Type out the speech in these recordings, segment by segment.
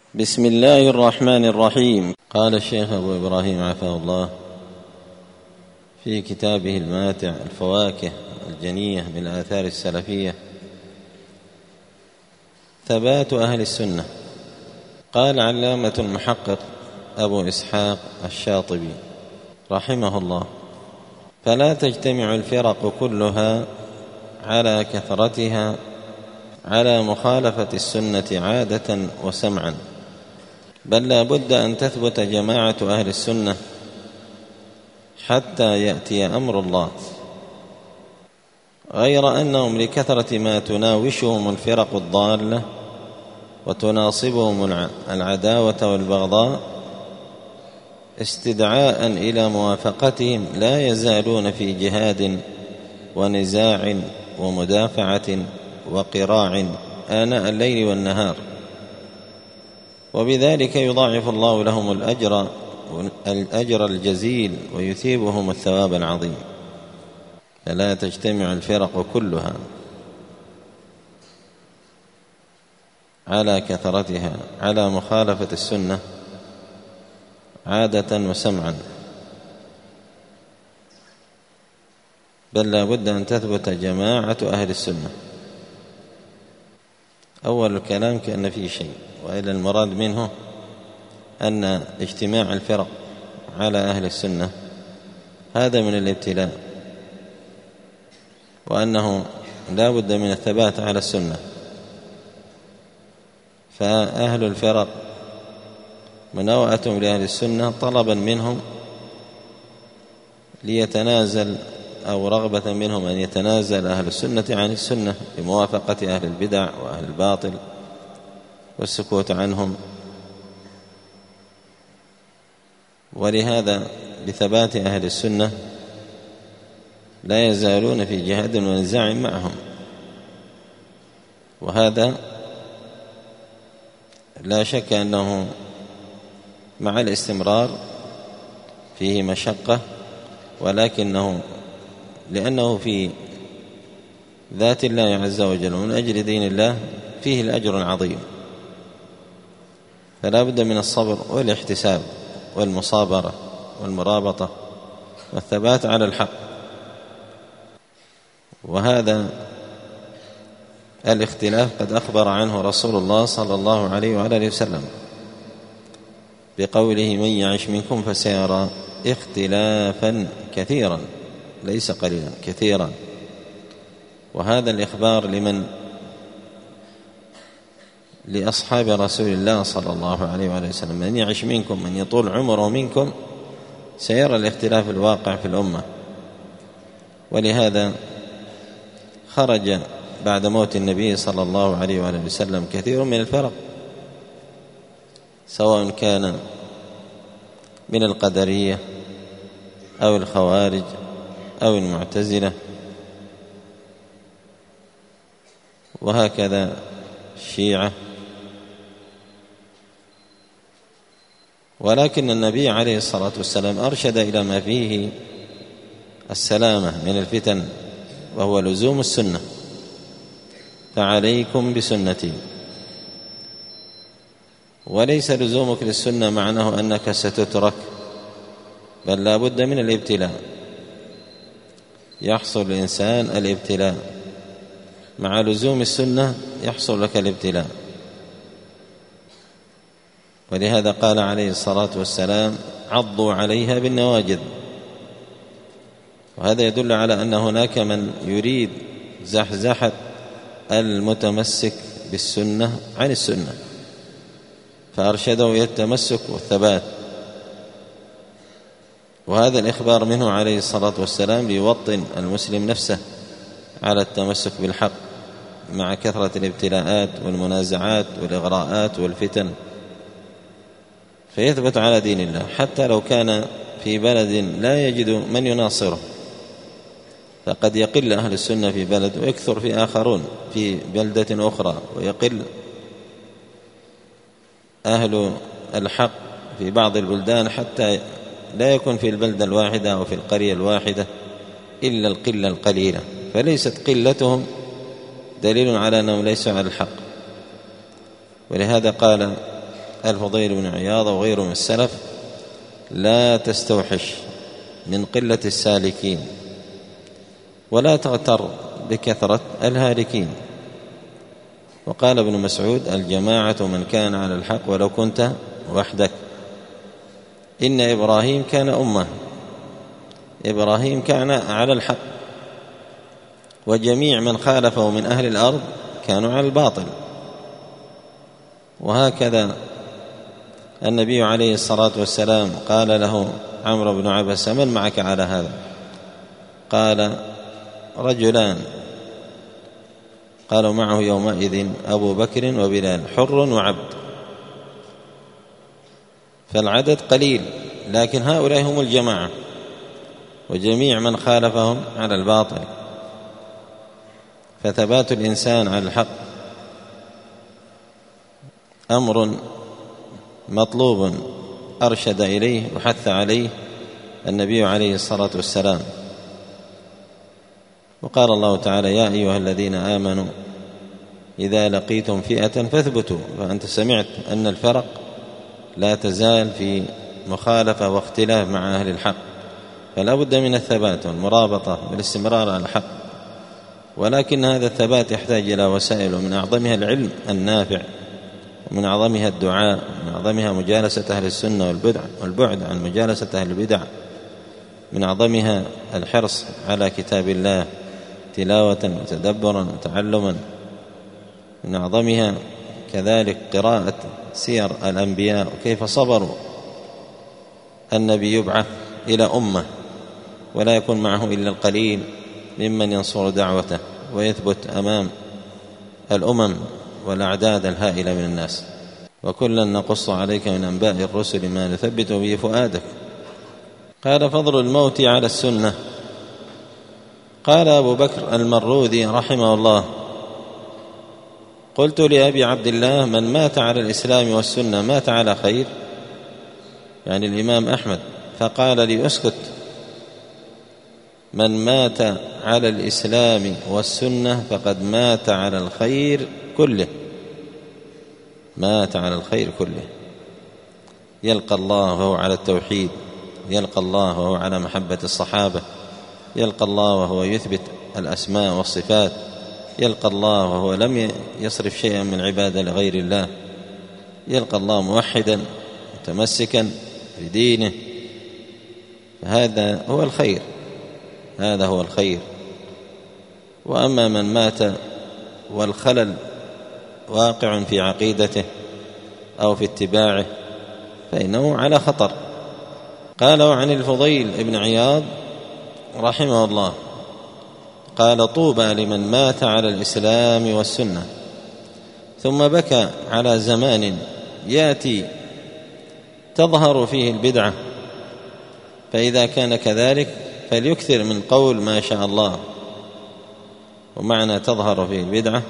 بسم الله الرحمن الرحيم. قال الشيخ أبو إبراهيم عافاه الله في كتابه الماتع الفواكه الجنية من الآثار السلفية: ثبات أهل السنة. قال علامة المحقق أبو إسحاق الشاطبي رحمه الله: فلا تجتمع الفرق كلها على كثرتها على مخالفة السنة عادة وسمعا، بل لا بد أن تثبت جماعة أهل السنة حتى يأتي أمر الله، غير أنهم لكثرة ما تناوشهم الفرق الضالة وتناصبهم العداوة والبغضاء استدعاء إلى موافقتهم لا يزالون في جهاد ونزاع ومدافعة وقراع آناء الليل والنهار، وبذلك يضاعف الله لهم الأجر الجزيل ويثيبهم الثواب العظيم. فلا تجتمع الفرق كلها على كثرتها على مخالفة السنة عادة وسمعا، بل لا بد أن تثبت جماعة أهل السنة. أول الكلام كأن فيه شيء، وإلى المراد منه أن اجتماع الفرق على أهل السنة هذا من الابتلاء، وأنه لا بد من الثبات على السنة. فأهل الفرق مناوئتهم لأهل السنة طلبا منهم ليتنازل، أو رغبة منهم أن يتنازل أهل السنة عن السنة بموافقة أهل البدع وأهل الباطل والسكوت عنهم. ولهذا بثبات أهل السنة لا يزالون في جهاد ونزاع معهم، وهذا لا شك أنه مع الاستمرار فيه مشقة، ولكنه لأنه في ذات الله عز وجل ومن أجل دين الله فيه الأجر العظيم. فلا بد من الصبر والاحتساب والمصابرة والمرابطة والثبات على الحق. وهذا الاختلاف قد أخبر عنه رسول الله صلى الله عليه وآله وسلم بقوله: من يعش منكم فسيرى اختلافا كثيرا، ليس قليلا، كثيرا. وهذا الإخبار لأصحاب رسول الله صلى الله عليه وآله وسلم: من يعش منكم، من يطول عمره منكم، سيرى الاختلاف الواقع في الأمة. ولهذا خرج بعد موت النبي صلى الله عليه وآله وسلم كثير من الفرق، سواء كان من القدرية أو الخوارج أو المعتزلة، وهكذا الشيعة. ولكن النبي عليه الصلاة والسلام أرشد إلى ما فيه السلامة من الفتن، وهو لزوم السنة: فعليكم بسنتي. وليس لزومك للسنة معناه أنك ستترك، بل لا بد من الابتلاء، يحصل الإنسان الابتلاء مع لزوم السنة، يحصل لك الابتلاء. ولهذا قال عليه الصلاة والسلام: عضوا عليها بالنواجذ. وهذا يدل على أن هناك من يريد زحزحة المتمسك بالسنة عن السنة، فأرشده إلى التمسك والثبات. وهذا الإخبار منه عليه الصلاة والسلام ليوطن المسلم نفسه على التمسك بالحق مع كثرة الابتلاءات والمنازعات والإغراءات والفتن، فيثبت على دين الله حتى لو كان في بلد لا يجد من يناصره. فقد يقل أهل السنة في بلد ويكثر في آخرون في بلدة أخرى، ويقل أهل الحق في بعض البلدان حتى لا يكون في البلدة الواحدة أو في القرية الواحدة إلا القلة القليلة، فليست قلتهم دليل على أنهم ليسوا على الحق. ولهذا قال الفضيل بن عياض وغيره من السلف: لا تستوحش من قلة السالكين ولا تغتر بكثرة الهالكين. وقال ابن مسعود: الجماعة من كان على الحق ولو كنت وحدك. إن إبراهيم كان أمة، إبراهيم كان على الحق، وجميع من خالفه من أهل الأرض كانوا على الباطل. وهكذا النبي عليه الصلاة والسلام قال له عمرو بن عبسة: من معك على هذا؟ قال: رجلان. قالوا: معه يومئذ أبو بكر وبلال، حر وعبد. فالعدد قليل، لكن هؤلاء هم الجماعة، وجميع من خالفهم على الباطل. فثبات الإنسان على الحق أمر مطلوب أرشد إليه وحث عليه النبي عليه الصلاة والسلام. وقال الله تعالى: يا أيها الذين آمنوا إذا لقيتم فئة فاثبتوا. فأنت سمعت أن الفرق لا تزال في مخالفة واختلاف مع أهل الحق، فلا بد من الثبات والمرابطة بالاستمرار على الحق. ولكن هذا الثبات يحتاج إلى وسائل، ومن أعظمها العلم النافع، ومن أعظمها الدعاء، ومن أعظمها مجالسة أهل السنة والبعد عن مجالسة أهل البدع، من أعظمها الحرص على كتاب الله تلاوة وتدبرا وتعلما، من أعظمها كذلك قراءة سير الأنبياء وكيف صبروا. النبي يبعث إلى أمة ولا يكون معه إلا القليل ممن ينصر دعوته ويثبت أمام الأمم والأعداد الهائلة من الناس. وكلا نقص عليك من أنباء الرسل ما نثبت به فؤادك. قال: فضل الموت على السنة. قال أبو بكر المروذي رحمه الله: قلت لأبي عبد الله: من مات على الإسلام والسنة مات على خير؟ يعني الإمام أحمد. فقال لي: اسكت، من مات على الإسلام والسنة فقد مات على الخير كله، مات على الخير كله. يلقى الله وهو على التوحيد، يلقى الله وهو على محبة الصحابة، يلقى الله وهو يثبت الأسماء والصفات، يلقى الله وهو لم يصرف شيئا من عبادة لغير الله، يلقى الله موحدا متمسكا بدينه. هذا هو الخير، هذا هو الخير. وأما من مات والخلل واقع في عقيدته أو في اتباعه فإنه على خطر. قال: وعن الفضيل بن عياض رحمه الله قال: طوبى لمن مات على الإسلام والسنة ثم بكى على زمان يأتي تظهر فيه البدعة، فإذا كان كذلك فليكثر من قول ما شاء الله. ومعنى تظهر فيه البدعة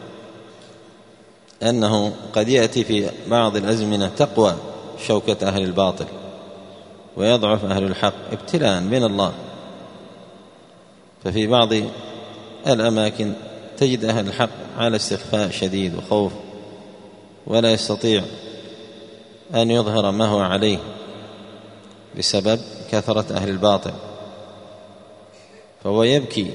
أنه قد يأتي في بعض الأزمنة تقوى شوكة أهل الباطل ويضعف أهل الحق ابتلاء من الله. ففي بعض الأماكن تجد أهل الحق على استخفاء شديد وخوف، ولا يستطيع أن يظهر ما هو عليه بسبب كثرة أهل الباطل، فهو يبكي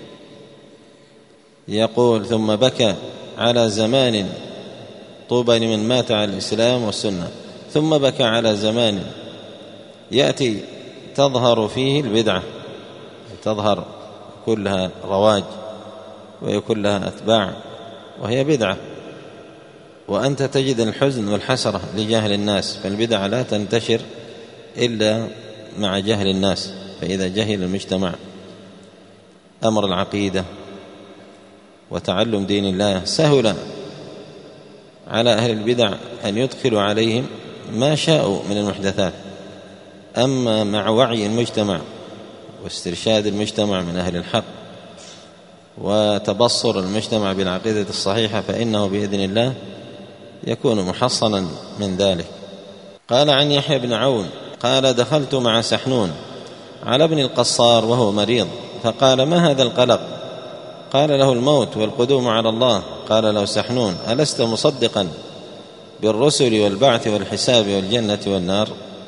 يقول: ثم بكى على زمان، طوبى لمن مات على الإسلام والسنة، ثم بكى على زمان يأتي تظهر فيه البدعة، تظهر كلها رواج ويكون لها أتباع وهي بدعة، وأنت تجد الحزن والحسرة لجهل الناس، فالبدعة لا تنتشر إلا مع جهل الناس. فإذا جهل المجتمع أمر العقيدة وتعلم دين الله سهل على أهل البدع أن يدخلوا عليهم ما شاءوا من المحدثات. أما مع وعي المجتمع واسترشاد المجتمع من أهل الحق وتبصر المجتمع بالعقيدة الصحيحة فإنه بإذن الله يكون محصنا من ذلك. قال: عن يحيى بن عون قال: دخلت مع سحنون على ابن القصار وهو مريض، فقال: ما هذا القلق؟ قال له: الموت والقدوم على الله. قال له سحنون: ألست مصدقا بالرسل والبعث والحساب والجنة والنار،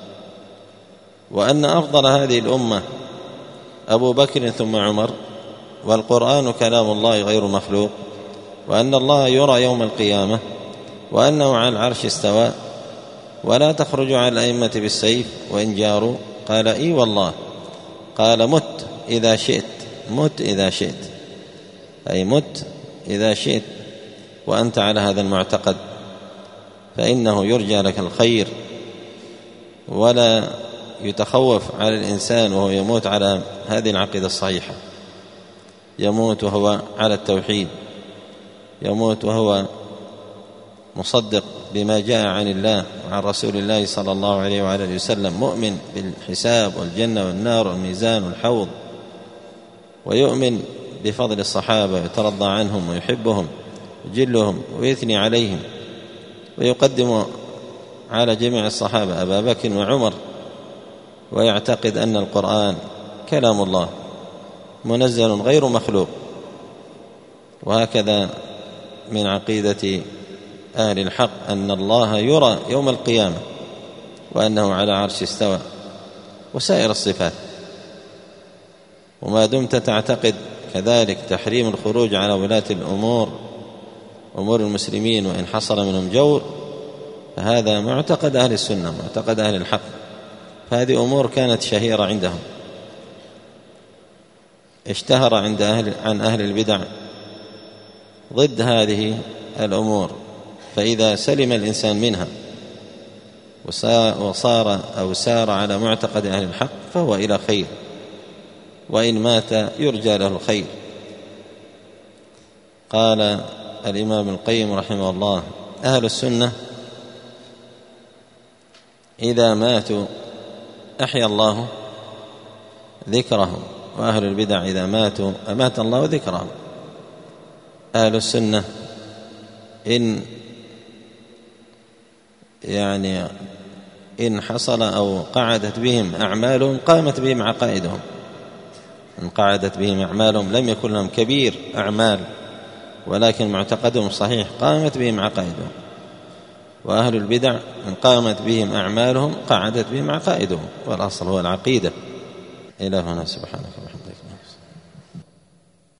وأن أفضل هذه الأمة أبو بكر ثم عمر، والقرآن كلام الله غير مخلوق، وأن الله يرى يوم القيامة، وأنه على العرش استوى، ولا تخرج على الأئمة بالسيف وإن جاروا. قال إي والله. قال مت إذا شئت، مت إذا شئت، أي مت إذا شئت وأنت على هذا المعتقد، فإنه يرجى لك الخير، ولا يتخوف على الإنسان وهو يموت على هذه العقيدة الصحيحة، يموت وهو على التوحيد، يموت وهو مصدق بما جاء عن الله وعن رسول الله صلى الله عليه وآله وسلم، مؤمن بالحساب والجنة والنار والميزان والحوض، ويؤمن بفضل الصحابة ويترضى عنهم ويحبهم ويجلهم ويثني عليهم، ويقدم على جميع الصحابة أبا بكر وعمر، ويعتقد أن القرآن كلام الله منزل غير مخلوق. وهكذا من عقيدة أهل الحق أن الله يرى يوم القيامة، وأنه على عرش استوى، وسائر الصفات. وما دمت تعتقد كذلك تحريم الخروج على ولاة الأمور، أمور المسلمين، وإن حصل منهم جور، فهذا معتقد أهل السنة، معتقد أهل الحق. فهذه أمور كانت شهيرة عندهم، اشتهر عن أهل البدع ضد هذه الأمور. فإذا سلم الإنسان منها وصار أو سار على معتقد أهل الحق فهو إلى خير، وإن مات يرجى له الخير. قال الإمام ابن القيم رحمه الله: أهل السنة إذا ماتوا أحيا الله ذكرهم، وأهل البدع إذا ماتوا أمات الله ذكرهم. أهل السنة إن حصل أو قعدت بهم أعمالهم قامت بهم عقائدهم، إن قعدت بهم أعمالهم لم يكن لهم كبير أعمال ولكن معتقدهم صحيح قامت بهم عقائدهم. وأهل البدع إن قامت بهم أعمالهم قعدت بهم عقائدهم، والأصل هو العقيدة. إلى هنا، سبحانك اللهم.